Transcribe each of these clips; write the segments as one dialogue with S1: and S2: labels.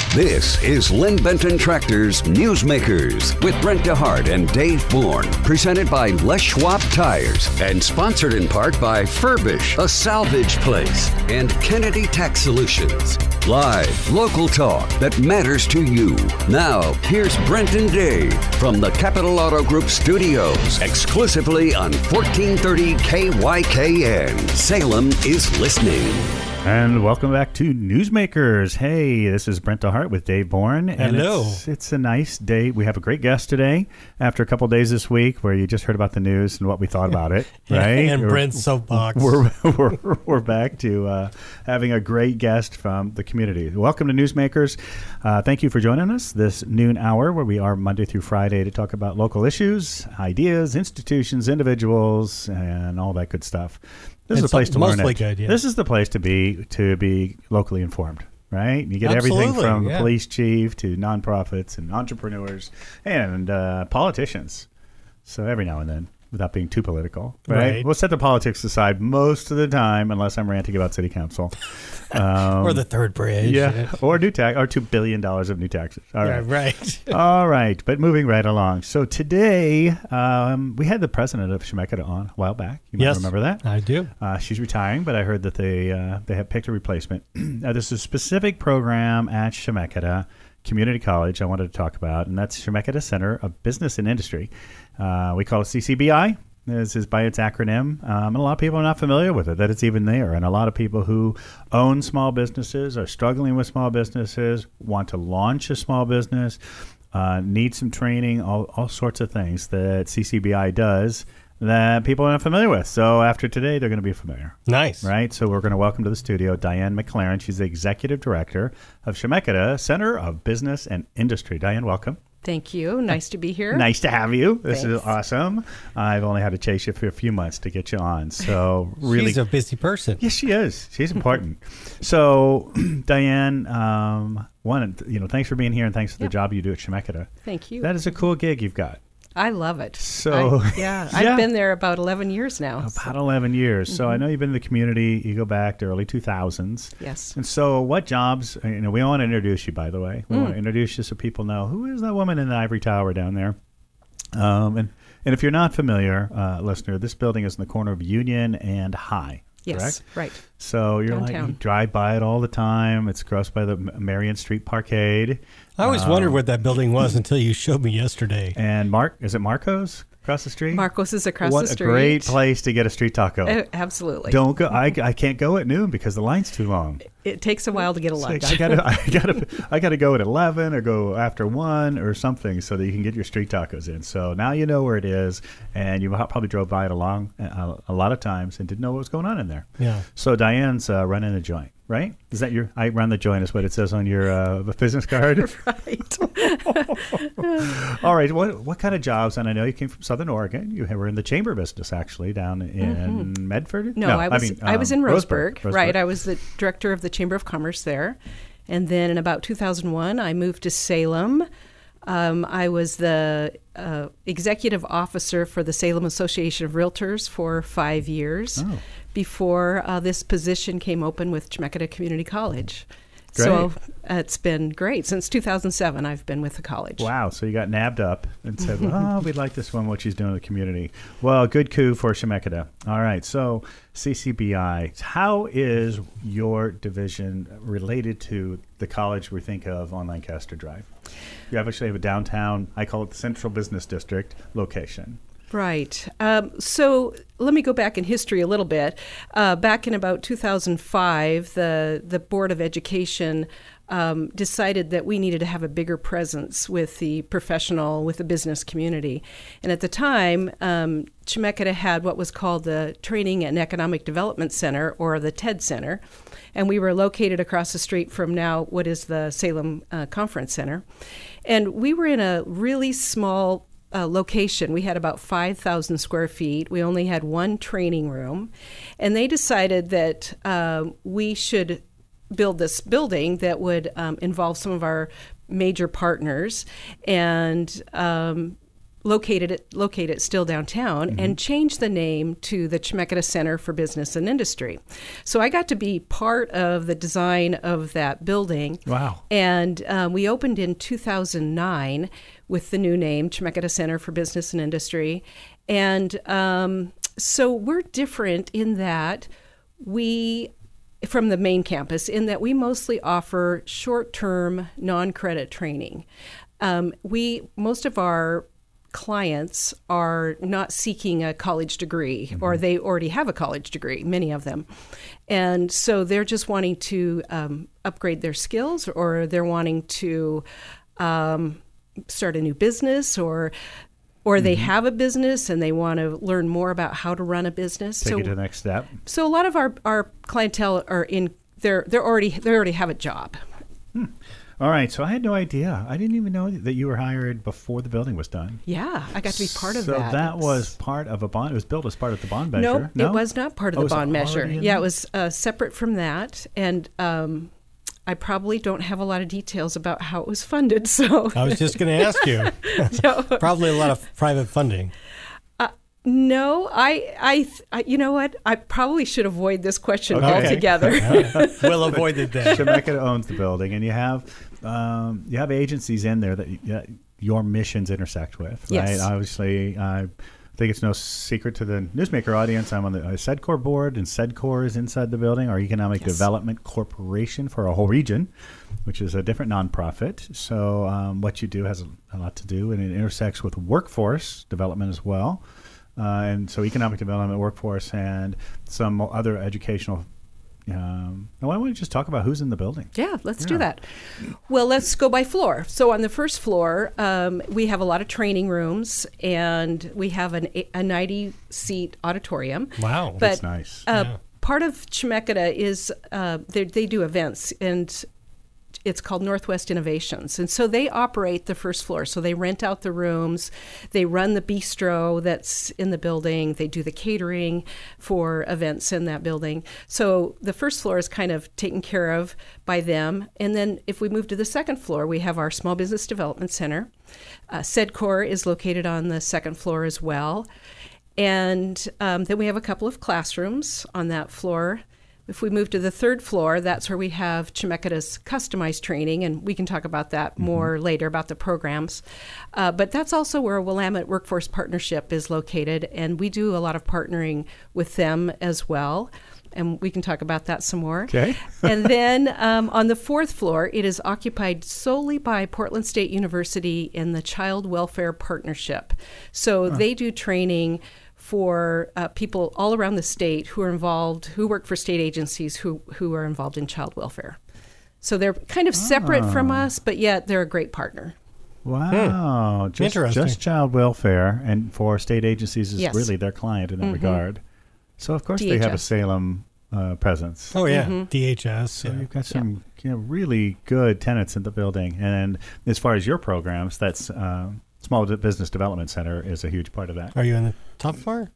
S1: This is Lynn Benton Tractor's Newsmakers with Brent DeHart and Dave Bourne, presented by Les Schwab Tires and sponsored in part by Furbish, a salvage place, and Kennedy Tax Solutions. Live, local talk that matters to you. Now, here's Brent and Dave from the Capital Auto Group studios, exclusively on 1430 KYKN. Salem is listening.
S2: And welcome back to Newsmakers. Hey, this is Brent DeHart with Dave Bourne. And
S3: hello.
S2: It's a nice day. We have a great guest today after a couple days this week where you just heard about the news and what we thought about it, right?
S3: And Brent's soapbox.
S2: We're back to having a great guest from the community. Welcome to Newsmakers. Thank you for joining us this noon hour where we are Monday through Friday to talk about local issues, ideas, institutions, individuals, and all that good stuff. This is the place to learn it.
S3: Good, yeah.
S2: This is the place to be locally informed, right? You get everything from the police chief to nonprofits and entrepreneurs and politicians. So every now and then, without being too political, right? We'll set the politics aside most of the time, unless I'm ranting about city council.
S3: Or the third bridge.
S2: Yeah, or new tax, or $2 billion of new taxes. All right.
S3: Yeah, right.
S2: All right, but moving right along. So today, we had the president of Chemeketa on a while back. You might remember that.
S3: I do.
S2: She's retiring, but I heard that they have picked a replacement. There's a specific program at Chemeketa Community College I wanted to talk about, and that's Chemeketa Center of Business and Industry. We call it CCBI. This is by its acronym, and a lot of people are not familiar with it, that it's even there. And a lot of people who own small businesses, are struggling with small businesses, want to launch a small business, need some training, all sorts of things that CCBI does that people are not familiar with. So after today, they're going to be familiar.
S3: Nice.
S2: Right? So we're going to welcome to the studio Diane McLaren. She's the Executive Director of Chemeketa Center of Business and Industry. Diane, welcome.
S4: Thank you. Nice to be here.
S2: Nice to have you. This
S4: Thanks.
S2: is awesome. I've only had to chase you for a few months to get you on. So really,
S3: she's a busy person.
S2: Yes, she is. She's important. So, Diane, thanks for being here and thanks for the job you do at Chemeketa.
S4: Thank you.
S2: That is a cool gig you've got.
S4: I love it.
S2: So
S4: I've been there about 11 years now.
S2: About 11 years. Mm-hmm. So I know you've been in the community. You go back to early 2000s.
S4: Yes.
S2: And so what jobs, we want to introduce you, by the way. We want to introduce you so people know who is that woman in the ivory tower down there. And if you're not familiar, listener, this building is in the corner of Union and High.
S4: Yes,
S2: correct?
S4: right.
S2: So you're
S4: downtown.
S2: you drive by it all the time. It's across by the Marion Street Parkade.
S3: I always wondered what that building was until you showed me yesterday.
S2: And is it Marco's across the street?
S4: Marco's is across the street.
S2: What a great place to get a street taco.
S4: Absolutely.
S2: Don't go. I can't go at noon because the line's too long.
S4: It takes a while to get a lunch.
S2: I gotta go at 11 or go after 1 or something so that you can get your street tacos in. So now you know where it is, and you probably drove by it a lot of times and didn't know what was going on in there.
S3: Yeah.
S2: So Diane's running the joint, right? Is that I run the joint is what it says on your business card?
S4: Right.
S2: All right. What kind of jobs? And I know you came from Southern Oregon. You were in the chamber business actually down in Medford.
S4: No, I was in Roseburg. Right. I was the director of the Chamber of Commerce there. And then in about 2001, I moved to Salem. I was the executive officer for the Salem Association of Realtors for 5 years before this position came open with Chemeketa Community College.
S2: Great.
S4: So it's been great. Since 2007, I've been with the college.
S2: Wow. So you got nabbed up and said, we'd like this one, what she's doing in the community. Well, good coup for Chemeketa. All right. So CCBI, how is your division related to the college we think of on Lancaster Drive? You actually have a downtown, I call it the Central Business District location.
S4: Right. So let me go back in history a little bit. Back in about 2005, the Board of Education decided that we needed to have a bigger presence with the business community. And at the time, Chemeketa had what was called the Training and Economic Development Center, or the TED Center. And we were located across the street from now what is the Salem Conference Center. And we were in a really small location. We had about 5,000 square feet. We only had one training room. And they decided that we should build this building that would involve some of our major partners and locate it still downtown, and change the name to the Chemeketa Center for Business and Industry. So I got to be part of the design of that building.
S2: Wow.
S4: And we opened in 2009 with the new name, Chemeketa Center for Business and Industry. And so we're different in that from the main campus, in that we mostly offer short-term, non-credit training. Most of our clients are not seeking a college degree, or they already have a college degree, many of them. And so they're just wanting to upgrade their skills, or they're wanting to start a new business, or they have a business and they want to learn more about how to run a business.
S2: Take it to the next step.
S4: So a lot of our clientele are they already have a job.
S2: All right, so I had no idea. I didn't even know that you were hired before the building was done.
S4: Yeah, I got to be part of that.
S2: So that was part of a bond. It was built as part of the bond measure.
S4: No, it was not part of the bond measure. Yeah,
S2: that?
S4: it was separate from that. And I probably don't have a lot of details about how it was funded. So
S3: I was just going to ask you.
S4: No.
S3: Probably a lot of private funding.
S4: No, I you know what? I probably should avoid this question altogether.
S3: We'll avoid it then.
S2: Chemeketa owns the building, and you have agencies in there that your missions intersect with, right?
S4: Yes.
S2: Obviously, I think it's no secret to the Newsmaker audience. I'm on the SEDCOR board, and SEDCOR is inside the building, our Economic Development Corporation for a whole region, which is a different nonprofit. So what you do has a lot to do, and it intersects with workforce development as well. And so economic development, workforce, and some other educational. Why don't we just talk about who's in the building?
S4: Yeah, let's do that. Well, let's go by floor. So on the first floor, we have a lot of training rooms, and we have a 90-seat auditorium.
S3: Wow,
S2: that's nice.
S4: Part of Chemeketa is they do events, and it's called Northwest Innovations. And so they operate the first floor. So they rent out the rooms. They run the bistro that's in the building. They do the catering for events in that building. So the first floor is kind of taken care of by them. And then if we move to the second floor, we have our Small Business Development Center. SEDCOR is located on the second floor as well. And then we have a couple of classrooms on that floor. If we move to the third floor, that's where we have Chemeketa's customized training, and we can talk about that more later about the programs. But that's also where Willamette Workforce Partnership is located, and we do a lot of partnering with them as well. And we can talk about that some more.
S2: Okay.
S4: And then on the fourth floor, it is occupied solely by Portland State University in the Child Welfare Partnership. So they do training for people all around the state who are involved, who work for state agencies who are involved in child welfare. So they're kind of separate from us, but yet they're a great partner.
S2: Wow.
S3: Interesting.
S2: Just child welfare, and for state agencies is
S4: Yes.
S2: really their client in that regard. So, of course, they have a
S4: DHS.
S2: Salem presence.
S3: Oh, yeah. DHS.
S2: So you've got some really good tenants in the building. And as far as your programs, that's Small Business Development Center is a huge part of that.
S3: Are you on the top floor?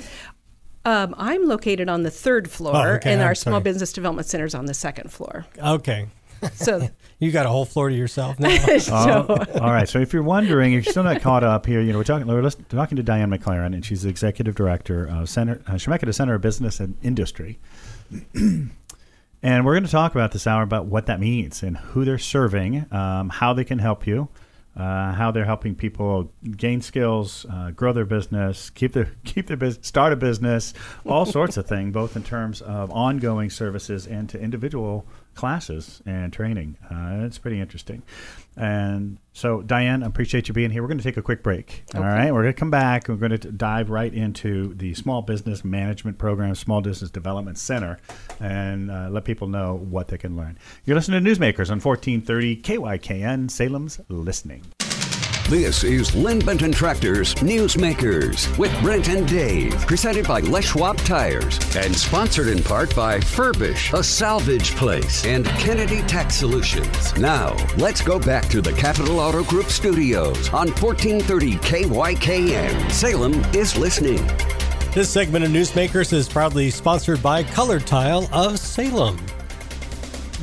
S4: I'm located on the third floor,
S3: okay,
S4: and
S3: I'm
S4: our Small
S3: sorry.
S4: Business Development Center is on the second floor.
S3: Okay.
S4: So,
S3: You got a whole floor to yourself now?
S2: All right. So if you're wondering, if you're still not caught up here, we're talking to Diane McLaren, and she's the executive director of Chemeketa Center of Business and Industry. And we're going to talk about this hour about what that means and who they're serving, how they can help you, how they're helping people gain skills, grow their business, keep their business, start a business, all sorts of things, both in terms of ongoing services and to individual classes and training. It's pretty interesting. And so, Diane, I appreciate you being here. We're going to take a quick break. All right. We're going to come back. We're going to dive right into the Small Business Management Program, Small Business Development Center, and let people know what they can learn. You're listening to Newsmakers on 1430 KYKN, Salem's Listening.
S1: This is Lynn Benton Tractor's Newsmakers with Brent and Dave, presented by Les Schwab Tires and sponsored in part by Furbish, a salvage place, and Kennedy Tax Solutions. Now, let's go back to the Capital Auto Group studios on 1430 KYKN. Salem is listening.
S3: This segment of Newsmakers is proudly sponsored by Colored Tile of Salem.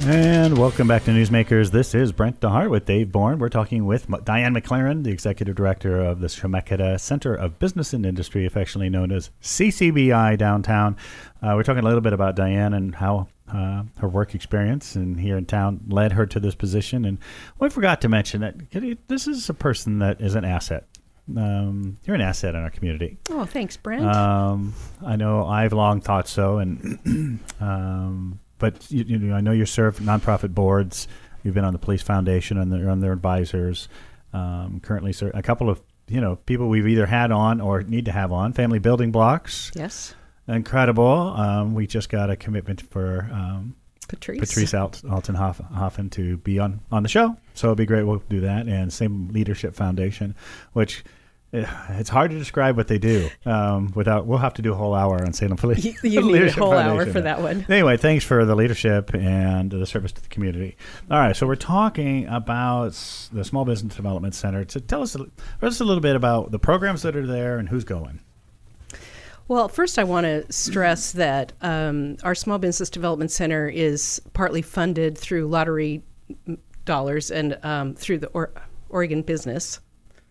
S2: And welcome back to Newsmakers. This is Brent DeHart with Dave Bourne. We're talking with Diane McLaren, the Executive Director of the Chemeketa Center of Business and Industry, affectionately known as CCBI downtown. We're talking a little bit about Diane and how her work experience and here in town led her to this position. And we forgot to mention that this is a person that is an asset. You're an asset in our community.
S4: Oh, thanks, Brent.
S2: I know I've long thought so, and but I know you serve nonprofit boards. You've been on the Police Foundation and on their advisors. Currently, a couple of people we've either had on or need to have on. Family Building Blocks.
S4: Yes.
S2: Incredible. We just got a commitment for Patrice Altenhofen to be on the show. So it'll be great. We'll do that. And same Leadership Foundation, which it's hard to describe what they do we'll have to do a whole hour on Salem Police.
S4: You need a whole hour for that one.
S2: Anyway, thanks for the leadership and the service to the community. All right, so we're talking about the Small Business Development Center. So tell us a little bit about the programs that are there and who's going.
S4: Well, first I want to stress that our Small Business Development Center is partly funded through lottery dollars and through the Oregon Business.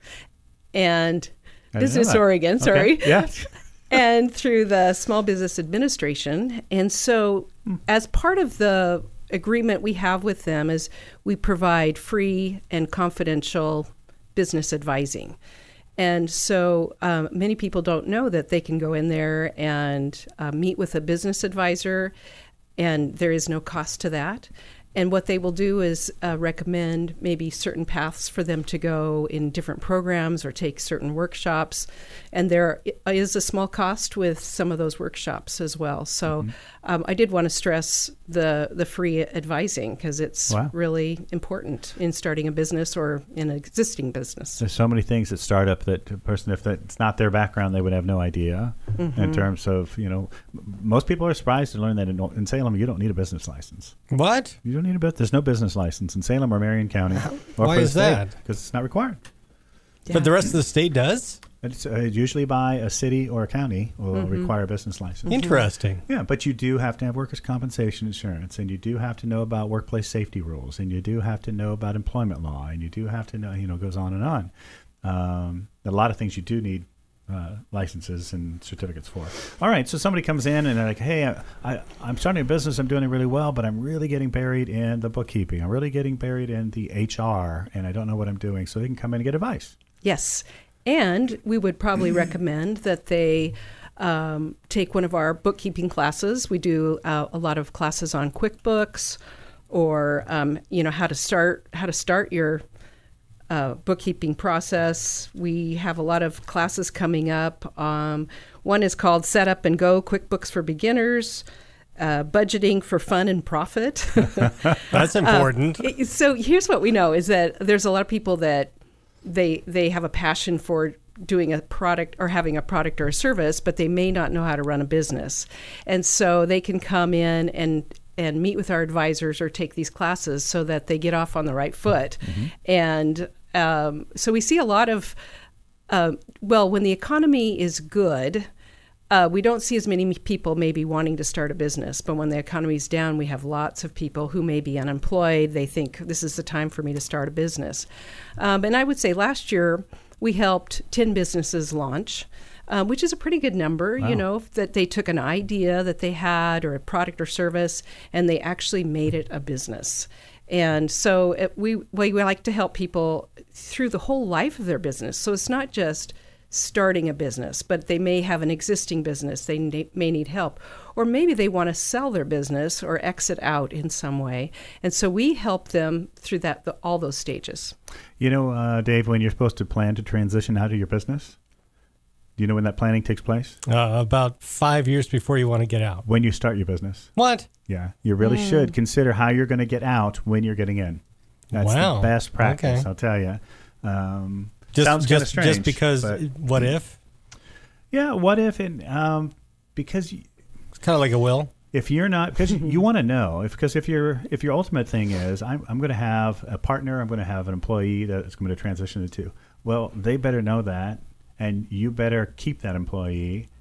S4: And Business Oregon, sorry.
S2: Okay. Yeah.
S4: And through the Small Business Administration. And so as part of the agreement we have with them is we provide free and confidential business advising. And so many people don't know that they can go in there and meet with a business advisor, and there is no cost to that. And what they will do is recommend maybe certain paths for them to go in different programs or take certain workshops. And there is a small cost with some of those workshops as well. So I did want to stress the free advising because it's really important in starting a business or in an existing business.
S2: There's so many things that start up that a person, if that's not their background, they would have no idea in terms of, most people are surprised to learn that in Salem, you don't need a business license.
S3: What?
S2: You don't need there's no business license in Salem or Marion County.
S3: Why is that?
S2: Because it's not required.
S4: Yeah.
S3: But the rest of the state does?
S2: It's usually by a city or a county will require a business license.
S3: Interesting.
S2: Yeah, but you do have to have workers' compensation insurance, and you do have to know about workplace safety rules, and you do have to know about employment law, and you do have to know, it goes on and on. A lot of things you do need licenses and certificates for. All right, so somebody comes in and they're like, hey, I'm starting a business, I'm doing it really well, but I'm really getting buried in the bookkeeping. I'm really getting buried in the HR, and I don't know what I'm doing. So they can come in and get advice.
S4: Yes, and we would probably recommend that they take one of our bookkeeping classes. We do a lot of classes on QuickBooks or, how to start your bookkeeping process. We have a lot of classes coming up. One is called Set Up and Go QuickBooks for Beginners, Budgeting for Fun and Profit.
S3: That's important.
S4: So here's what we know is that there's a lot of people that they have a passion for doing a product or having a product or a service, but they may not know how to run a business. And so they can come in and meet with our advisors or take these classes so that they get off on the right foot. And so we see a lot of, when the economy is good, we don't see as many people maybe wanting to start a business. But when the economy's down, we have lots of people who may be unemployed. They think this is the time for me to start a business. And I would say last year we helped 10 businesses launch, which is a pretty good number,
S2: Wow.
S4: That they took an idea that they had or a product or service and they actually made it a business. And so we like to help people through the whole life of their business. So it's not just starting a business, but they may have an existing business. They may need help. Or maybe they want to sell their business or exit out in some way. And so we help them through all those stages.
S2: Dave, when you're supposed to plan to transition out of your business, do you know when that planning takes place?
S3: About 5 years before you want to get out.
S2: When you start your business.
S3: What?
S2: Yeah, you really should consider how you're going to get out when you're getting in. That's the best practice, I'll tell you. Sounds kind of strange.
S3: Just because, what if?
S2: Yeah, what if? Because
S3: it's kind of like a will.
S2: If you're not, because you want to know, if your ultimate thing is, I'm going to have a partner, I'm going to have an employee that's going to transition to. Well, they better know that, and you better keep that employee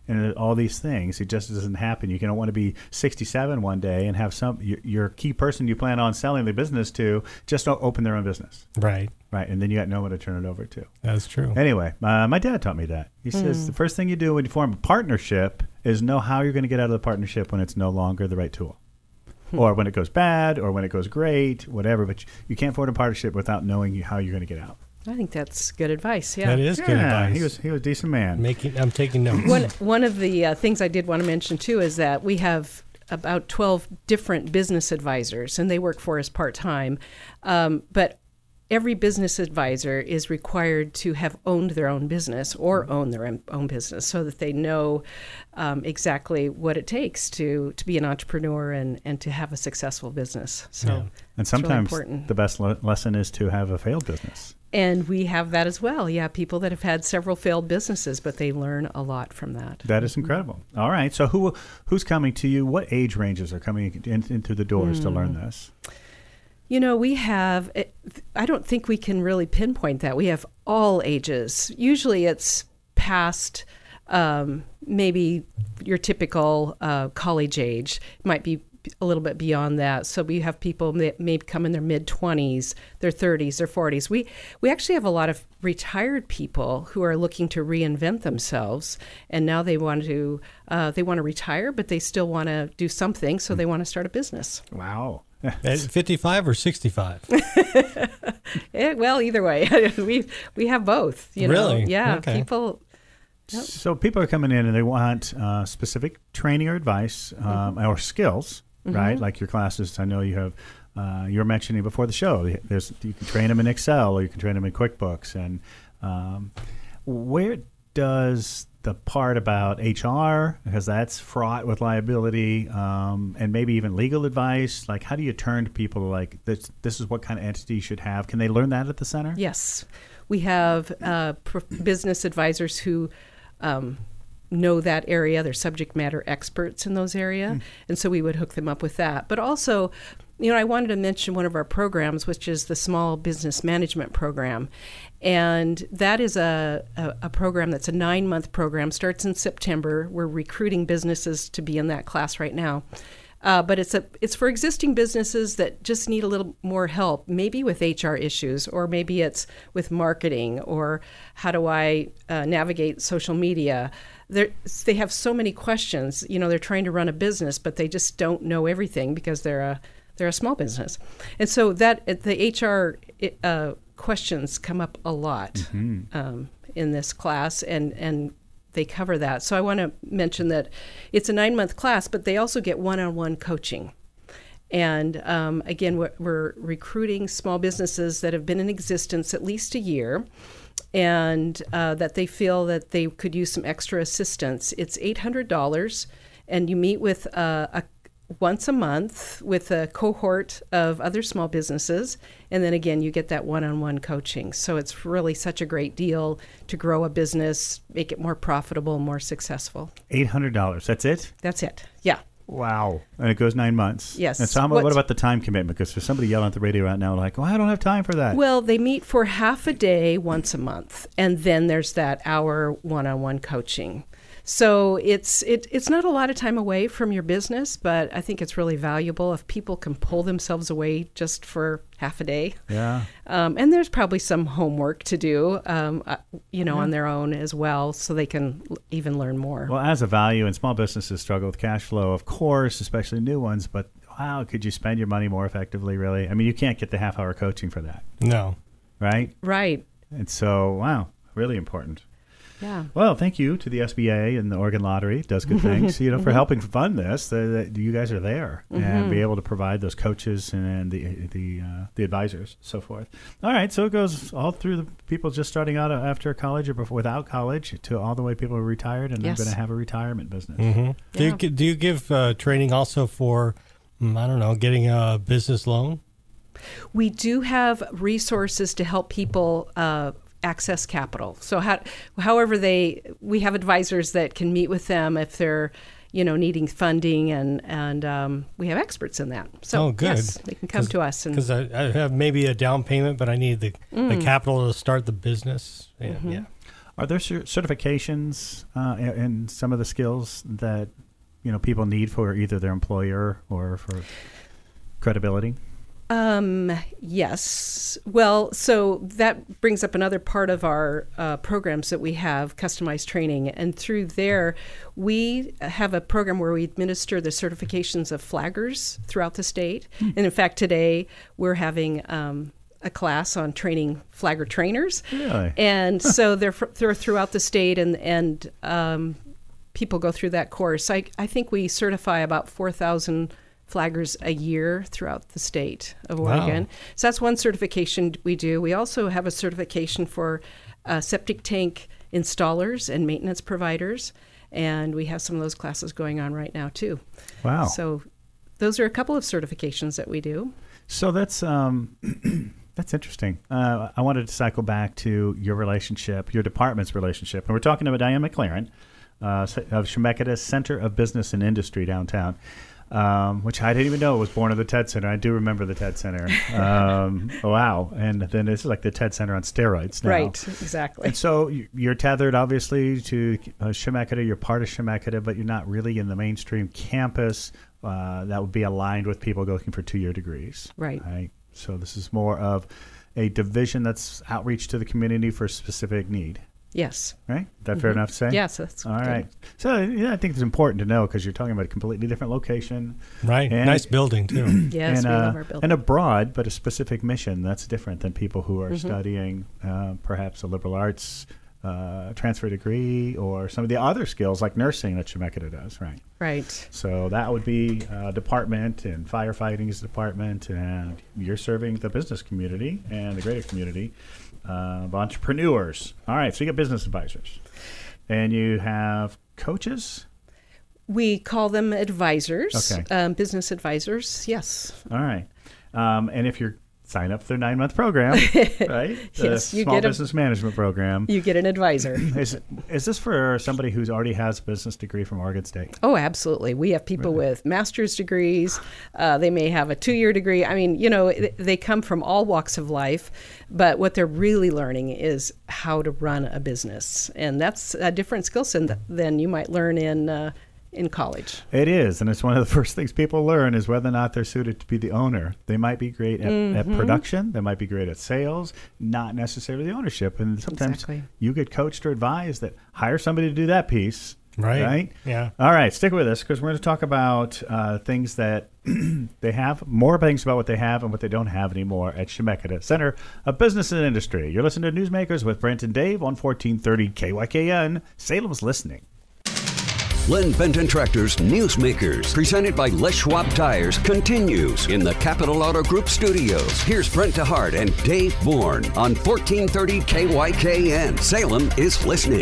S2: and all these things. It just doesn't happen. You don't want to be 67 one day and have your key person you plan on selling the business to just open their own business.
S3: Right.
S2: Right, and then you got no one to turn it over to.
S3: That's true.
S2: Anyway, my dad taught me that. He says the first thing you do when you form a partnership is know how you're going to get out of the partnership when it's no longer the right tool. Or when it goes bad, or when it goes great, whatever. But you can't form a partnership without knowing how you're going to get out.
S4: I think that's good advice. Yeah,
S3: That is good advice.
S2: He was a decent man.
S3: I'm taking notes.
S4: One of the things I did want to mention too is that we have about 12 different business advisors, and they work for us part-time. But every business advisor is required to have owned their own business or own their own business so that they know exactly what it takes to be an entrepreneur and to have a successful business. So
S2: And sometimes the best lesson is to have a failed business.
S4: And we have that as well. Yeah, people that have had several failed businesses, but they learn a lot from that.
S2: That is incredible. All right. So who's coming to you? What age ranges are coming into the doors to learn this?
S4: You know, we have, I don't think we can really pinpoint that. We have all ages. Usually it's past maybe your typical college age. It might be a little bit beyond that. So we have people that may come in their mid-20s, their 30s, their 40s. We actually have a lot of retired people who are looking to reinvent themselves, and now they want to retire, but they still want to do something, so they want to start a business.
S2: Wow.
S3: At 55 or 65?
S4: Well, either way. we have both. You know?
S3: Really?
S4: Yeah.
S3: Okay.
S4: People. Yep.
S2: So people are coming in and they want specific training or advice or skills, right? Like your classes. I know you have. You were mentioning before the show. You can train them in Excel or you can train them in QuickBooks. And where does the part about HR, because that's fraught with liability, and maybe even legal advice, like how do you turn to people like this is what kind of entity you should have? Can they learn that at the center?
S4: Yes. We have business advisors who know that area. They're subject matter experts in those areas. And so we would hook them up with that. But also, you know, I wanted to mention one of our programs, which is the Small Business Management Program. And that is a program that's a 9-month program, starts in September. We're recruiting businesses to be in that class right now. But it's for existing businesses that just need a little more help, maybe with HR issues, or maybe it's with marketing, or how do I navigate social media. They have so many questions. You know, they're trying to run a business, but they just don't know everything because they're a small business. And so that the HR questions come up a lot in this class, and they cover that. So I want to mention that it's a 9-month class, but they also get one-on-one coaching. And again, we're recruiting small businesses that have been in existence at least a year, and that they feel that they could use some extra assistance. It's $800, and you meet with once a month with a cohort of other small businesses. And then again, you get that one-on-one coaching. So it's really such a great deal to grow a business, make it more profitable, more successful.
S2: $800. That's it?
S4: That's it. Yeah.
S2: Wow. And it goes 9 months.
S4: Yes.
S2: And so what about the time commitment? Because there's somebody yelling at the radio right now like, well, I don't have time for that.
S4: Well, they meet for half a day once a month. And then there's that hour one-on-one coaching. So it's not a lot of time away from your business, but I think it's really valuable if people can pull themselves away just for half a day.
S2: Yeah.
S4: And there's probably some homework to do, on their own as well, so they can even learn more.
S2: Well, as a value, and small businesses struggle with cash flow, of course, especially new ones, but wow, could you spend your money more effectively, really? I mean, you can't get the half-hour coaching for that.
S3: No.
S2: Right?
S4: Right.
S2: And so, wow, really important.
S4: Yeah.
S2: Well, thank you to the SBA and the Oregon Lottery. It does good things, for helping fund this. You guys are there and be able to provide those coaches and the advisors, so forth. All right, so it goes all through the people just starting out after college or without college to all the way people are retired and they're going to have a retirement business.
S3: Mm-hmm. Yeah. Do you give training also for, getting a business loan?
S4: We do have resources to help people access capital. So however we have advisors that can meet with them if they're, needing funding, and we have experts in that. So
S3: good.
S4: Yes, they can come to us.
S3: Because I have maybe a down payment, but I need the capital to start the business. Yeah.
S2: Are there certifications in some of the skills that people need for either their employer or for credibility?
S4: Yes. Well, so that brings up another part of our programs that we have, customized training. And through there, we have a program where we administer the certifications of flaggers throughout the state. And in fact, today we're having a class on training flagger trainers.
S2: Really?
S4: And so they're throughout the state, and people go through that course. I think we certify about 4,000 flaggers a year throughout the state of Oregon.
S3: Wow.
S4: So that's one certification we do. We also have a certification for septic tank installers and maintenance providers, and we have some of those classes going on right now too.
S2: Wow.
S4: So those are a couple of certifications that we do.
S2: So that's that's interesting. I wanted to cycle back to your relationship, your department's relationship, and we're talking about Diane McLaren of Chemeketa Center of Business and Industry downtown. Which I didn't even know was born of the TED Center. I do remember the TED Center. Wow. And then it's like the TED Center on steroids now.
S4: Right, exactly.
S2: And so you're tethered, obviously, to Chemeketa. You're part of Chemeketa, but you're not really in the mainstream campus that would be aligned with people looking for 2-year degrees.
S4: Right.
S2: So this is more of a division that's outreach to the community for a specific need.
S4: Yes.
S2: Right? Is that fair enough to say?
S4: Yes, that's
S2: all
S4: good.
S2: right. So I think it's important to know because you're talking about a completely different location.
S3: Right.
S2: And,
S3: nice building, too.
S4: Yes, we love our building.
S2: And a broad but a specific mission. That's different than people who are studying perhaps a liberal arts transfer degree or some of the other skills like nursing that Chemeketa does, right?
S4: Right.
S2: So that would be a department, and firefighting is a department, and you're serving the business community and the greater community of entrepreneurs. All right, so you got business advisors. And you have coaches?
S4: We call them advisors,
S2: Okay.
S4: Business advisors, yes.
S2: All right. And if you're sign up for their 9-month program, right?
S4: Yes, you
S2: small
S4: get
S2: business management program.
S4: You get an advisor.
S2: Is this for somebody who's already has a business degree from Oregon State?
S4: Oh, absolutely. We have people with master's degrees. They may have a 2-year degree. I mean, they come from all walks of life, but what they're really learning is how to run a business. And that's a different skill set than you might learn in college.
S2: It is, and it's one of the first things people learn is whether or not they're suited to be the owner. They might be great at production, they might be great at sales, not necessarily the ownership. And sometimes you get coached or advised that hire somebody to do that piece. Right?
S3: Yeah.
S2: All right, stick with us because we're going to talk about things that they have, more things about what they have and what they don't have anymore at Chemeketa Center of Business and Industry. You're listening to Newsmakers with Brent and Dave on 1430 KYKN. Salem's listening.
S1: Len Benton Tractor's Newsmakers, presented by Les Schwab Tires, continues in the Capital Auto Group studios. Here's Brent DeHart and Dave Bourne on 1430 KYKN. Salem is listening.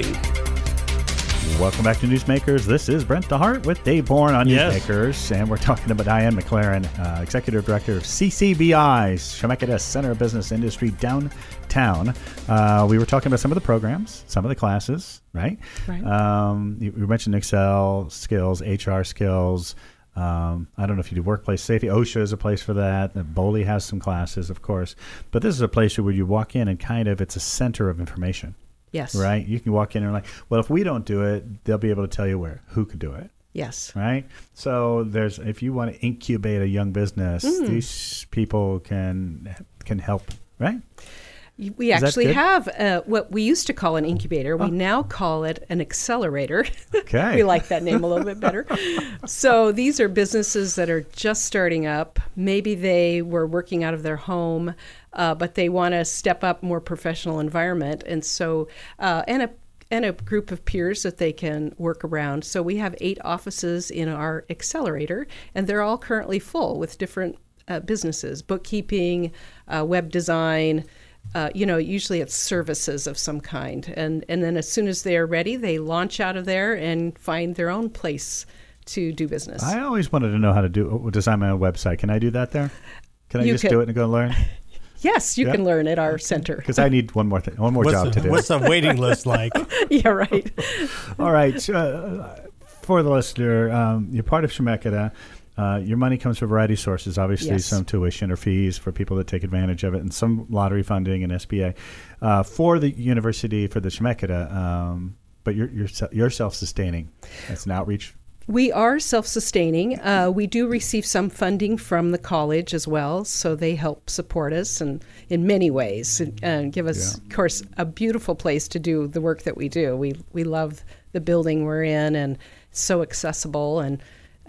S2: Welcome back to Newsmakers. This is Brent DeHart with Dave Bourne on
S3: Yes.
S2: Newsmakers, and we're talking about Diane McLaren, Executive Director of CCBI's Chemeketa Center of Business Industry downtown. We were talking about some of the programs, some of the classes, right?
S4: Right.
S2: You mentioned Excel skills, HR skills. I don't know if you do workplace safety. OSHA is a place for that. BOLI has some classes, of course. But this is a place where you walk in and it's a center of information.
S4: Yes.
S2: Right? You can walk in and well, if we don't do it, they'll be able to tell you who could do it.
S4: Yes.
S2: Right? So if you want to incubate a young business, these people can help, right?
S4: We
S2: Is that
S4: actually
S2: good?
S4: have what we used to call an incubator. We now call it an accelerator.
S2: Okay.
S4: We like that name a little bit better. So these are businesses that are just starting up. Maybe they were working out of their home, but they want to step up more professional environment. And so, and a group of peers that they can work around. So we have 8 offices in our accelerator, and they're all currently full with different businesses, bookkeeping, web design, usually it's services of some kind. And then as soon as they are ready, they launch out of there and find their own place to do business.
S2: I always wanted to know how to design my own website. Can I do that there? Can I
S4: You
S2: just
S4: could.
S2: do it and go learn?
S4: Yes, you can learn at our center.
S2: Because I need one more job to do.
S3: What's the waiting list like?
S4: Yeah, right.
S2: All right. For the listener, you're part of Chemeketa. Your money comes from a variety of sources. Obviously,
S4: Yes.
S2: some tuition or fees for people that take advantage of it, and some lottery funding and SBA for the university, for the Chemeketa. But you're self-sustaining. That's an outreach.
S4: We are self-sustaining. We do receive some funding from the college as well, so they help support us and in many ways and give us, of course, a beautiful place to do the work that we do. We love the building we're in, and so accessible, and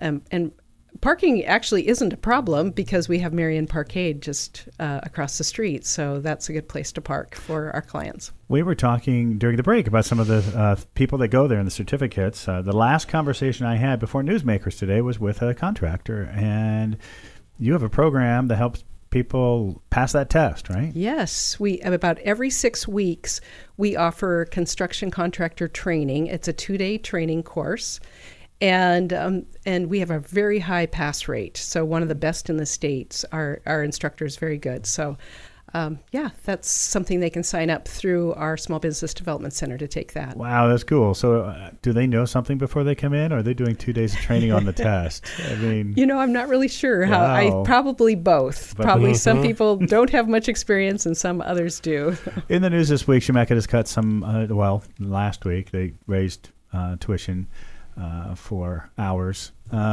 S4: parking actually isn't a problem because we have Marion Parkade just across the street, so that's a good place to park for our clients.
S2: We were talking during the break about some of the people that go there and the certificates. The last conversation I had before Newsmakers today was with a contractor, and you have a program that helps people pass that test, right?
S4: Yes, we about every 6 weeks we offer construction contractor training. It's a 2-day training course. And we have a very high pass rate. So one of the best in the states. Our instructor is very good. So, that's something they can sign up through our Small Business Development Center to take that.
S2: Wow, that's cool. So do they know something before they come in, or are they doing 2 days of training on the test? I mean,
S4: I'm not really sure how.
S2: Wow.
S4: Probably both. Probably some people don't have much experience and some others do.
S2: In the news this week, Chemeketa has cut some, last week they raised tuition for hours.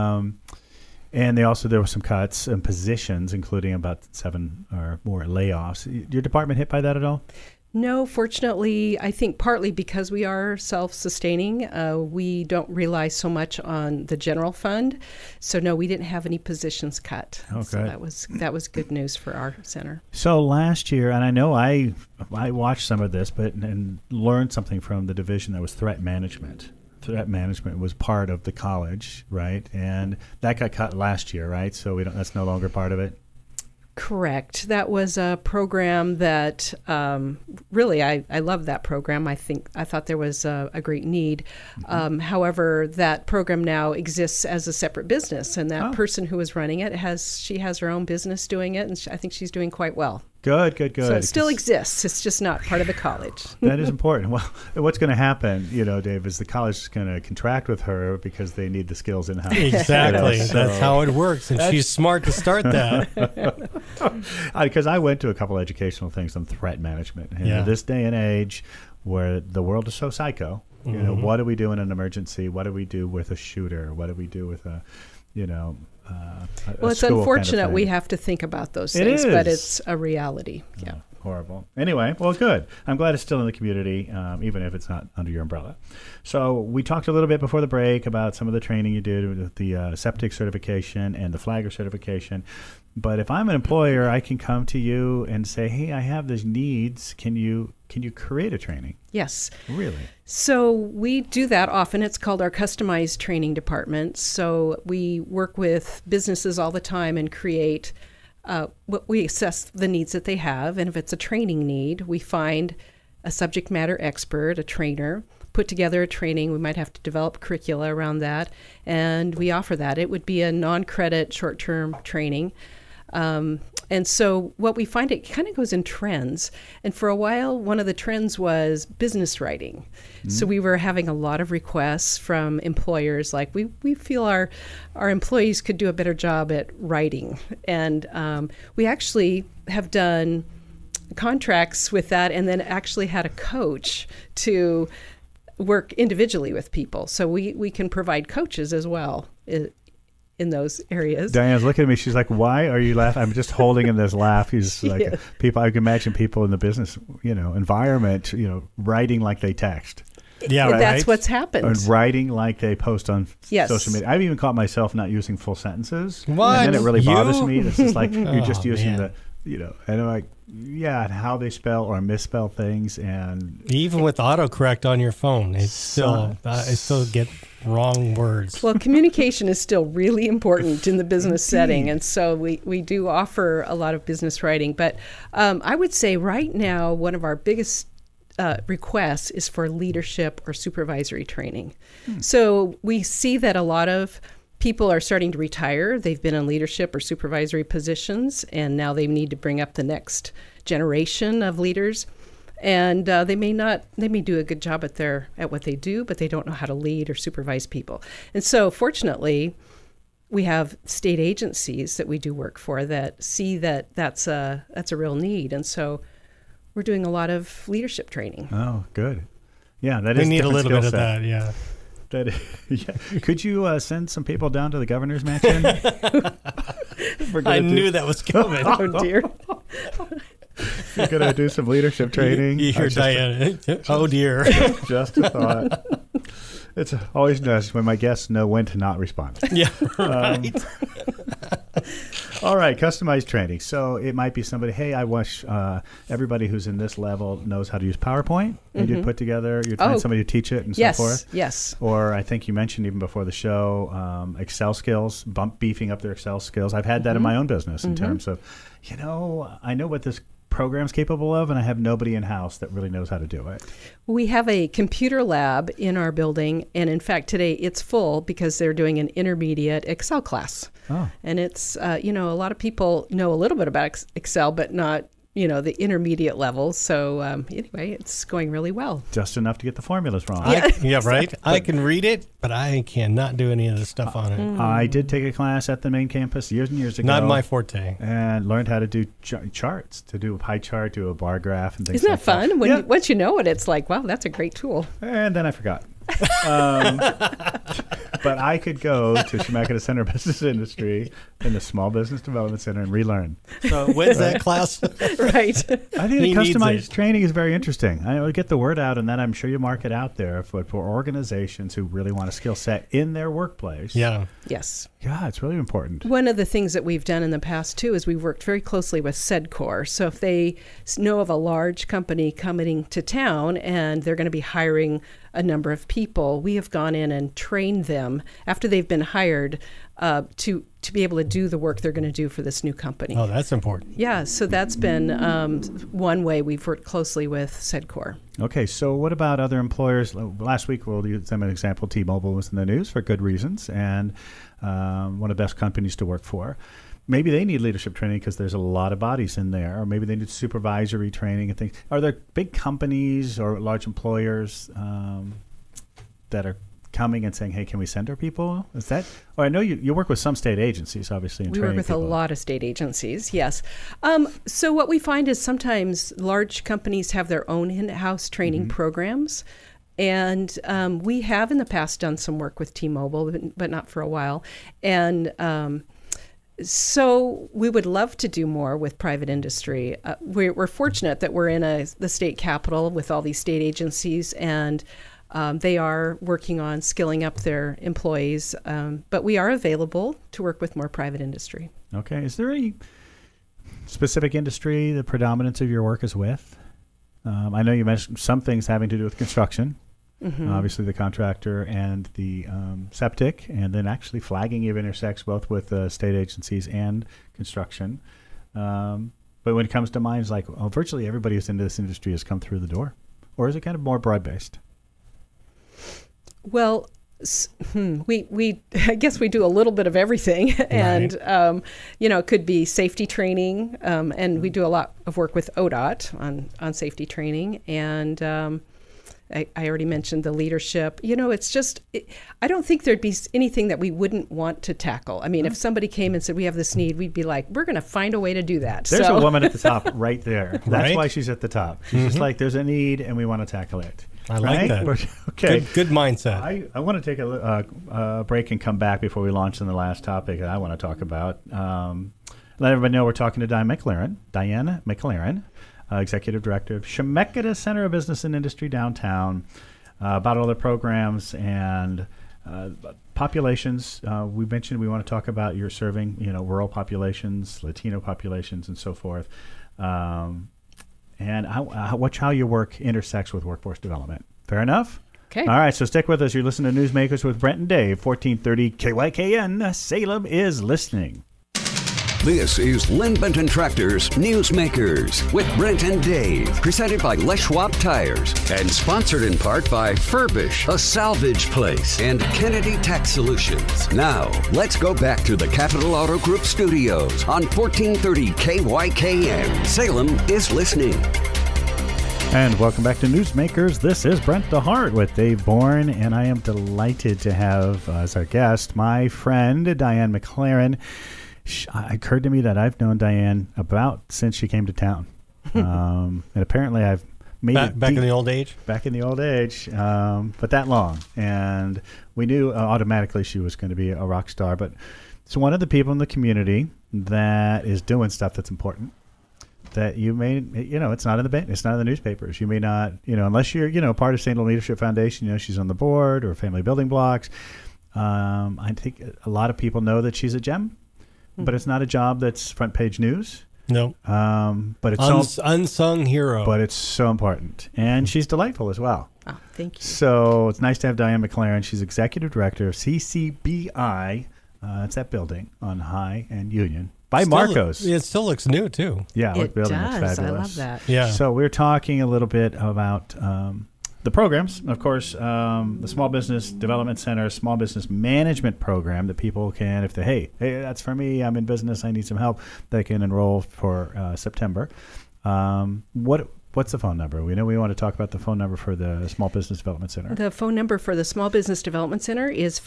S2: And there were some cuts in positions, including about 7 or more layoffs. Your department hit by that at all?
S4: No, fortunately, I think partly because we are self-sustaining, we don't rely so much on the general fund. So no, we didn't have any positions cut.
S2: Okay.
S4: So that was good news for our center.
S2: So last year, and I know I watched some of this, and learned something from the division that was threat management. Threat management was part of the college, right? And that got cut last year, right? So that's no longer part of it?
S4: Correct. That was a program that really I love that program. I thought there was a great need. However, that program now exists as a separate business, and that person who was running it has her own business doing it, and I think she's doing quite well.
S2: Good.
S4: So it still exists. It's just not part of the college.
S2: That is important. Well, what's going to happen, Dave, is the college is going to contract with her because they need the skills in-house.
S3: Exactly. That's how it works, and she's smart to start that.
S2: Because I went to a couple educational things on threat management. In this day and age where the world is so psycho, what do we do in an emergency? What do we do with a shooter? What do we do with a
S4: it's unfortunate kind of we have to think about those things, but it's a reality. Yeah.
S2: Horrible. Anyway, well, good. I'm glad it's still in the community, even if it's not under your umbrella. So we talked a little bit before the break about some of the training you did with the septic certification and the flagger certification. But if I'm an employer, I can come to you and say, hey, I have these needs. Can you create a training?
S4: Yes.
S2: Really? So
S4: we do that often. It's called our customized training department. So we work with businesses all the time and create we assess the needs that they have. And if it's a training need, we find a subject matter expert, a trainer, put together a training. We might have to develop curricula around that, and we offer that. It would be a non-credit short-term training. And so what we find, it kind of goes in trends. And for a while, one of the trends was business writing. So we were having a lot of requests from employers, like we feel our employees could do a better job at writing. And we actually have done contracts with that, and then actually had a coach to work individually with people. So we can provide coaches as well in those areas.
S2: Diane's looking at me. She's like, why are you laughing? I'm just holding in this laugh. He's like, people, I can imagine people in the business, environment, writing like they text.
S3: Yeah, right.
S4: That's what's happened.
S2: And writing like they post on social media. I've even caught myself not using full sentences.
S3: What?
S2: And then it really bothers me. It's just like, you're just using
S3: man.
S2: and I'm like, and how they spell or misspell things. And
S3: even with autocorrect on your phone, I still get wrong words.
S4: Well, communication is still really important in the business setting, and so we do offer a lot of business writing. But I would say right now, one of our biggest requests is for leadership or supervisory training. So we see that a lot of people are starting to retire. They've been in leadership or supervisory positions, and now they need to bring up the next generation of leaders. And they may do a good job at what they do, but they don't know how to lead or supervise people. And so fortunately, we have state agencies that we do work for that see that that's a real need, and so we're doing a lot of leadership training.
S2: Oh, good. Yeah, that
S3: We
S2: is
S3: need a
S2: different
S3: little bit
S2: skill
S3: of
S2: set.
S3: that, yeah.
S2: Yeah. Could you send some people down to the governor's mansion?
S3: I knew that was coming.
S4: Oh dear.
S2: You're going to do some leadership training.
S3: You hear
S2: Just
S3: Diana. Oh, dear.
S2: Just a thought. It's always nice when my guests know when to not respond.
S3: Yeah, right.
S2: All right, customized training. So it might be somebody, hey, I wish everybody who's in this level knows how to use PowerPoint. And you'd put together, you'd find somebody to teach it and so forth.
S4: Yes.
S2: Or I think you mentioned even before the show, Excel skills, beefing up their Excel skills. I've had that in my own business in terms of, I know what this program's capable of, and I have nobody in-house that really knows how to do it.
S4: We have a computer lab in our building, and in fact, today it's full because they're doing an intermediate Excel class.
S2: Oh.
S4: And it's, a lot of people know a little bit about Excel, but not, the intermediate level. So anyway, it's going really well.
S2: Just enough to get the formulas wrong.
S3: Yeah, right. I can read it, but I cannot do any of the stuff on it.
S2: I did take a class at the main campus years and years ago.
S3: Not my forte.
S2: And learned how to do charts, to do a pie chart, do a bar graph, and things
S4: Isn't
S2: like
S4: that fun?
S2: that.
S4: When once you know it, it's like, wow, that's a great tool.
S2: And then I forgot. But I could go to Chemeketa Center of Business Industry in the Small Business Development Center and relearn.
S3: So when's that class?
S4: Right.
S2: I think
S3: He
S2: the
S3: needs
S2: customized
S3: it.
S2: training is very interesting. I would get the word out, and then I'm sure you mark it out there for organizations who really want a skill set in their workplace.
S3: Yeah.
S4: Yes.
S2: Yeah, it's really important.
S4: One of the things that we've done in the past, too, is we've worked very closely with SEDCOR. So if they know of a large company coming to town and they're going to be hiring a number of people, we have gone in and trained them after they've been hired to be able to do the work they're going to do for this new company.
S3: Oh, that's important.
S4: Yeah, so that's been one way we've worked closely with SEDCOR.
S2: Okay, so what about other employers? Last week, we'll use them as an example. T-Mobile was in the news for good reasons, and one of the best companies to work for. Maybe they need leadership training because there's a lot of bodies in there, or maybe they need supervisory training and things. Are there big companies or large employers that are coming and saying, hey, can we send our people? Is that, or I know you work with some state agencies, obviously, in
S4: We
S2: training
S4: work with
S2: people.
S4: a lot of state agencies, yes. So what we find is sometimes large companies have their own in-house training programs. And we have in the past done some work with T-Mobile, but not for a while. And so we would love to do more with private industry. We're fortunate that we're in the state capital with all these state agencies, and they are working on skilling up their employees. But we are available to work with more private industry.
S2: Okay. Is there any specific industry the predominance of your work is with? I know you mentioned some things having to do with construction. Obviously the contractor and the septic, and then actually flagging even intersects both with state agencies and construction. But when it comes to mines, like virtually everybody who's into this industry has come through the door. Or is it kind of more broad-based?
S4: Well, we I guess we do a little bit of everything, and it could be safety training, and we do a lot of work with ODOT on safety training, and I already mentioned the leadership. It's just, I don't think there'd be anything that we wouldn't want to tackle. I mean, if somebody came and said, we have this need, we'd be like, we're going to find a way to do that.
S2: There's a woman at the top right there. That's
S3: Right?
S2: why she's at the top. She's just like, there's a need and we want to tackle it.
S3: I like that.
S2: Okay.
S3: Good mindset.
S2: I want to take a break and come back before we launch on the last topic that I want to talk about. Let everybody know we're talking to Diana McLaren, Executive Director of Chemeketa Center of Business and Industry downtown, about all the programs and populations. We mentioned we want to talk about you're serving, rural populations, Latino populations, and so forth, and how your work intersects with workforce development. Fair enough?
S4: Okay.
S2: All right, so stick with us. You're listening to Newsmakers with Brent and Dave, 1430 KYKN. Salem is listening.
S1: This is Lynn Benton Tractor's Newsmakers with Brent and Dave, presented by Les Schwab Tires and sponsored in part by Furbish, a salvage place, and Kennedy Tax Solutions. Now, let's go back to the Capital Auto Group studios on 1430 KYKN. Salem is listening.
S2: And welcome back to Newsmakers. This is Brent DeHart with Dave Bourne, and I am delighted to have as our guest my friend Diane McLaren. It occurred to me that I've known Diane about since she came to town, and apparently I've made it
S3: back in the old age.
S2: Back in the old age, but that long, and we knew automatically she was going to be a rock star. But it's one of the people in the community that is doing stuff that's important. That you may, it's not in it's not in the newspapers. You may not, unless you're, part of St. Louis Leadership Foundation, she's on the board or Family Building Blocks. I think a lot of people know that she's a gem, but it's not a job that's front page news.
S3: No.
S2: But it's
S3: unsung hero.
S2: But it's so important. And she's delightful as well.
S4: Oh, thank you.
S2: So it's nice to have Diane McLaren. She's executive director of CCBI. It's that building on High and Union. By Marcos.
S3: It still looks new, too.
S2: Yeah,
S4: it
S2: building
S4: does.
S2: looks fabulous.
S4: I love that.
S3: Yeah.
S2: So we're talking a little bit about the programs. Of course, the Small Business Development Center, Small Business Management Program that people can, if they, hey, that's for me, I'm in business, I need some help, they can enroll for September. What's the phone number? We know we want to talk about the phone number for the Small Business Development Center.
S4: The phone number for the Small Business Development Center is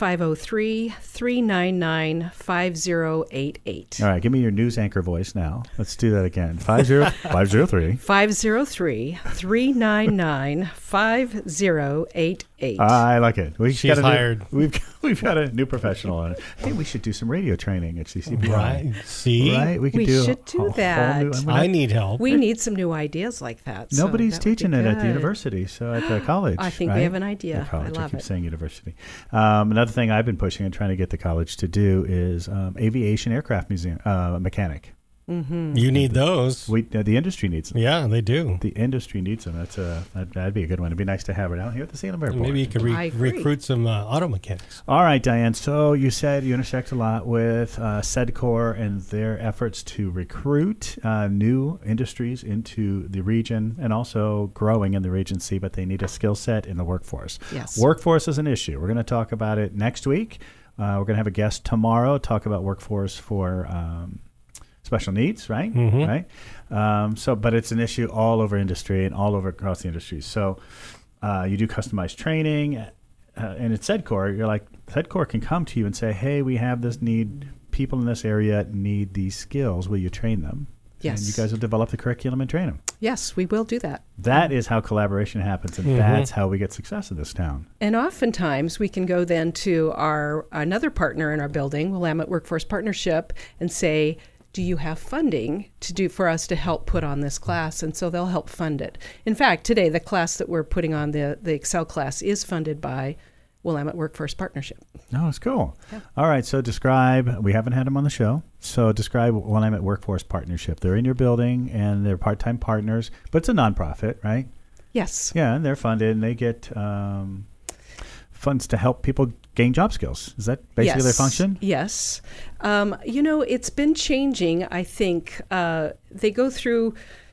S4: 503-399-5088.
S2: All right, give me your news anchor voice now. Let's do that again. 503.
S4: 503-399-5088.
S2: I like it.
S3: She's hired.
S2: We've got a new professional on it. Hey, we should do some radio training at CCBI.
S3: Right. See?
S2: Right?
S4: We should do that.
S3: I need help.
S4: We need some new ideas like that. So
S2: Nobody's
S4: that would be
S2: teaching it at the
S4: good.
S2: university, so at the college.
S4: I think
S2: right?
S4: we have an idea.
S2: The college.
S4: I love
S2: keep
S4: it.
S2: saying university. Another thing I've been pushing and trying to get the college to do is aviation aircraft museum mechanic.
S4: Mm-hmm.
S3: You need those.
S2: The industry needs them.
S3: Yeah, they do.
S2: The industry needs them. That'd be a good one. It'd be nice to have it out here at the Salem Airport.
S3: Maybe you could recruit some auto mechanics.
S2: All right, Diane. So you said you intersect a lot with SEDCOR and their efforts to recruit new industries into the region and also growing in the Regency, but they need a skill set in the workforce.
S4: Yes.
S2: Workforce is an issue. We're going to talk about it next week. We're going to have a guest tomorrow talk about workforce for special needs, right?
S3: Mm-hmm.
S2: Right. But it's an issue all over industry and all over across the industry. So you do customized training, and at SEDCOR, you're like, SEDCOR can come to you and say, hey, we have this need. People in this area need these skills. Will you train them?
S4: Yes.
S2: And you guys will develop the curriculum and train them.
S4: Yes, we will do that.
S2: That is how collaboration happens, and that's how we get success in this town.
S4: And oftentimes we can go then to another partner in our building, Willamette Workforce Partnership, and say, do you have funding for us to help put on this class? And so they'll help fund it. In fact, today the class that we're putting on, the Excel class, is funded by Willamette Workforce Partnership.
S2: Oh, it's cool.
S4: Yeah.
S2: All right, so we haven't had them on the show, so describe Willamette Workforce Partnership. They're in your building, and they're part-time partners, but it's a nonprofit, right?
S4: Yes.
S2: Yeah, and they're funded, and they get funds to help people gain job skills. Is that basically their function?
S4: Yes. It's been changing, I think. They go through,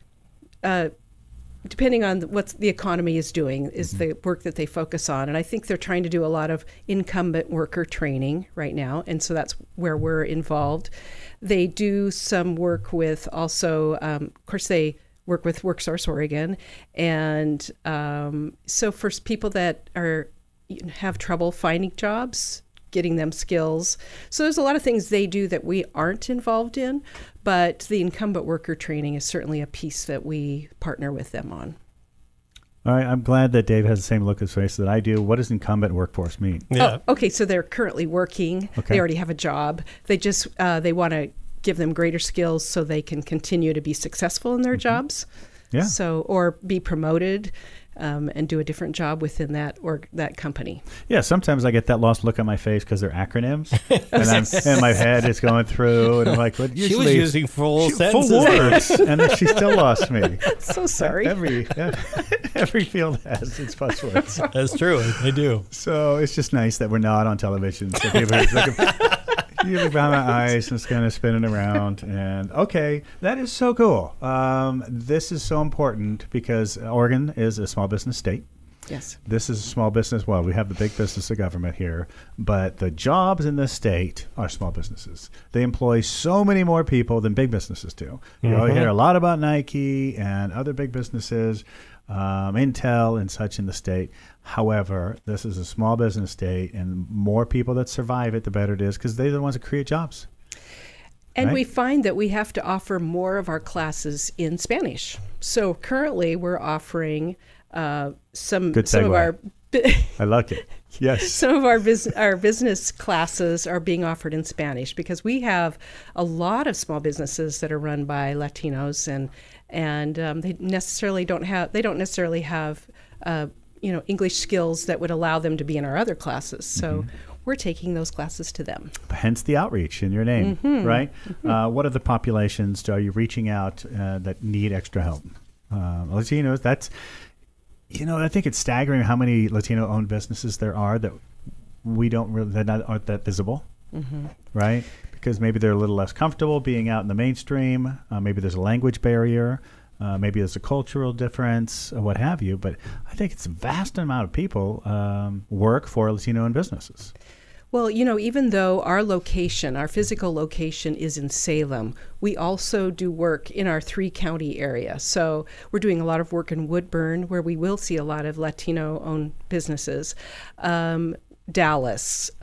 S4: depending on what the economy is doing, is the work that they focus on. And I think they're trying to do a lot of incumbent worker training right now. And so that's where we're involved. They do some work with also, of course, they work with WorkSource Oregon. And so for people that have trouble finding jobs, getting them skills. So there's a lot of things they do that we aren't involved in, but the incumbent worker training is certainly a piece that we partner with them on.
S2: All right, I'm glad that Dave has the same look at his face that I do. What does incumbent workforce mean?
S3: Yeah.
S4: Oh, okay, so they're currently working.
S2: Okay.
S4: They already have a job. They just they want to give them greater skills so they can continue to be successful in their jobs.
S2: Yeah.
S4: So, or be promoted. And do a different job within that company.
S2: Yeah, sometimes I get that lost look on my face because they're acronyms, and my head is going through, and I'm like, "What?"
S3: She was using full sentences.
S2: Full words, and then she still lost me.
S4: So sorry.
S2: Every field has its buzzwords.
S3: That's true. They do.
S2: So it's just nice that we're not on television. So people you look behind my eyes and it's kind of spinning around. And okay, that is so cool. This is so important because Oregon is a small business state.
S4: Yes.
S2: This is a small business. Well, we have the big business of government here, but the jobs in this state are small businesses. They employ so many more people than big businesses do. You hear a lot about Nike and other big businesses, Intel and such in the state. However, this is a small business state, and more people that survive it, the better it is, because they're the ones that create jobs.
S4: And
S2: right?
S4: we find that we have to offer more of our classes in Spanish. So currently we're offering some of our
S2: I like it. Yes.
S4: Some of our business classes are being offered in Spanish because we have a lot of small businesses that are run by Latinos, and they don't necessarily have English skills that would allow them to be in our other classes. So we're taking those classes to them.
S2: Hence the outreach in your name, right? What are the populations are you reaching out that need extra help? Latinos. That's. I think it's staggering how many Latino-owned businesses there are that we don't really aren't that visible, right? Because maybe they're a little less comfortable being out in the mainstream. Maybe there's a language barrier. Maybe there's a cultural difference, or what have you. But I think it's a vast amount of people work for Latino-owned businesses.
S4: Well, even though our physical location is in Salem, we also do work in our 3-county area. So we're doing a lot of work in Woodburn, where we will see a lot of Latino-owned businesses, Dallas,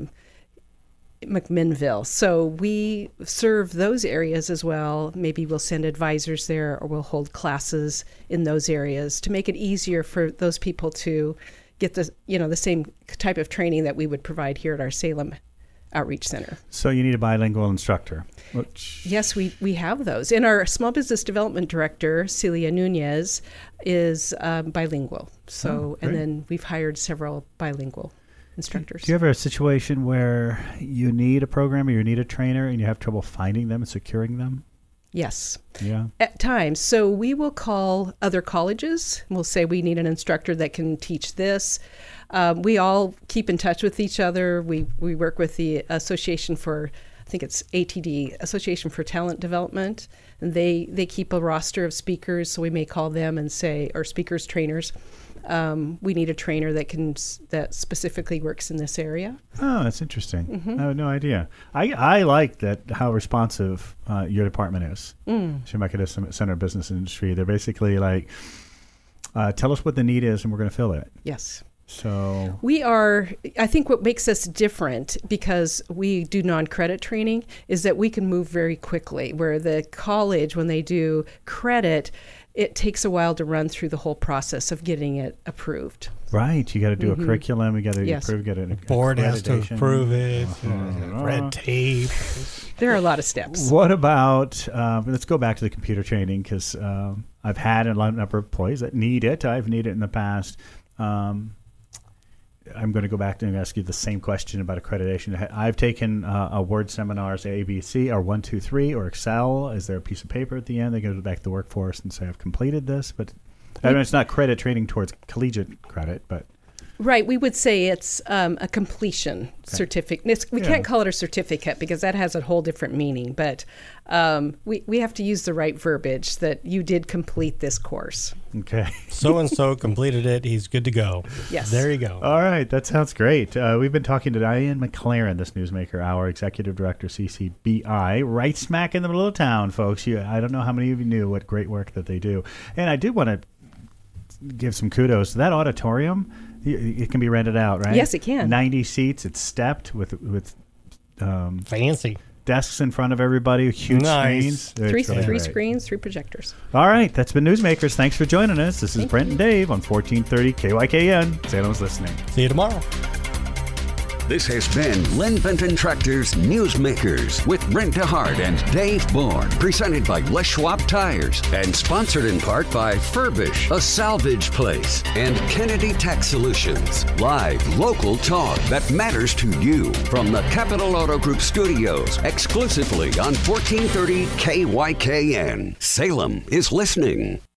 S4: McMinnville. So we serve those areas as well. Maybe we'll send advisors there, or we'll hold classes in those areas to make it easier for those people to get the same type of training that we would provide here at our Salem Outreach Center.
S2: So you need a bilingual instructor.
S4: Yes, we have those. And our Small Business Development Director, Celia Nunez, is bilingual. And then we've hired several bilingual instructors.
S2: Do you ever have a situation where you need a program or you need a trainer and you have trouble finding them and securing them?
S4: Yes.
S2: Yeah.
S4: At times. So we will call other colleges. We'll say we need an instructor that can teach this. We all keep in touch with each other. We work with the Association for, I think it's ATD, Association for Talent Development. And they keep a roster of speakers. So we may call them and say, or speakers, trainers, we need a trainer that specifically works in this area.
S2: Oh, that's interesting. I had no idea. I like that how responsive your department is. Chemeketa Center of Business and Industry. They're basically like, tell us what the need is and we're going to fill it.
S4: Yes.
S2: So
S4: I think what makes us different, because we do non-credit training, is that we can move very quickly, where the college, when they do credit, it takes a while to run through the whole process of getting it approved.
S2: Right. You got to do a curriculum. You got to approve, get a
S3: board has to approve it. Red tape.
S4: There are a lot of steps.
S2: What about, let's go back to the computer training, because I've had a number of employees that need it. I've needed it in the past. I'm going to go back and ask you the same question about accreditation. I've taken a Word seminars, ABC, or 1, 2, 3, or Excel. Is there a piece of paper at the end? They go back to the workforce and say, I've completed this. But I mean, it's not credit training towards collegiate credit, but...
S4: Right. We would say it's a completion certificate. We can't call it a certificate because that has a whole different meaning. But we have to use the right verbiage that you did complete this course.
S2: Okay.
S3: So-and-so completed it. He's good to go.
S4: Yes.
S3: There you go.
S2: All right. That sounds great. We've been talking to Diane McLaren, this Newsmaker Hour, Executive Director, CCBI, right smack in the middle of town, folks. I don't know how many of you knew what great work that they do. And I did want to give some kudos to that auditorium. It can be rented out, right?
S4: Yes, it can.
S2: 90 seats. It's stepped with
S3: fancy
S2: desks in front of everybody, huge screens.
S4: Three screens, 3 projectors.
S2: All right. That's been Newsmakers. Thanks for joining us. This is Brent and Dave on 1430 KYKN. Salem's listening.
S3: See you tomorrow.
S1: This has been Lynn Benton Tractor's Newsmakers with Brent DeHart and Dave Bourne, presented by Les Schwab Tires and sponsored in part by Furbish, a salvage place, and Kennedy Tax Solutions. Live local talk that matters to you from the Capital Auto Group studios, exclusively on 1430 KYKN. Salem is listening.